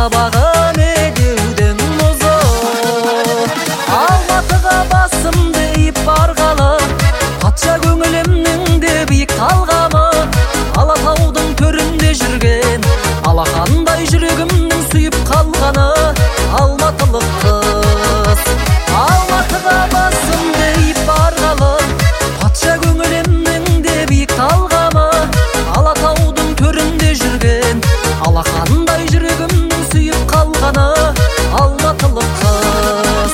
сабағы медеудің мұзы. Алматыға басымды иіп барғалы, патша көңілімнің де биік талғамы. Алатаудың төрінде жүрген, алақандай жүрегімнің сүйіп қалғаны алматылық қыз. Алматыға басымды иіп барғалы, патша көңілімнің де биік талғамы. Алатаудың төрінде жүрген, алақандай жүрегімнің сүйіп қалғаны алматылық қыз.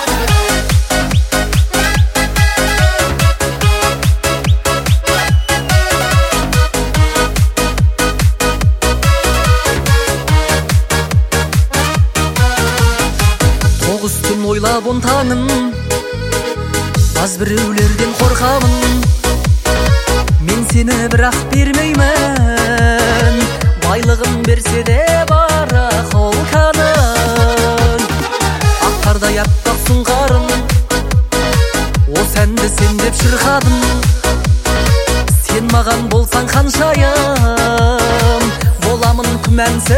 Тоғыз түн ойлап он таңын, баз біреулерден қорқамын. Мен сені бірақ бермеймін, байлығын берсе де барақ ол канын. Ақтардай аппақ сұңқарым, осы әнді сен деп шырқадым. Сен маған болсаң қаншайым, боламын күмәнсіз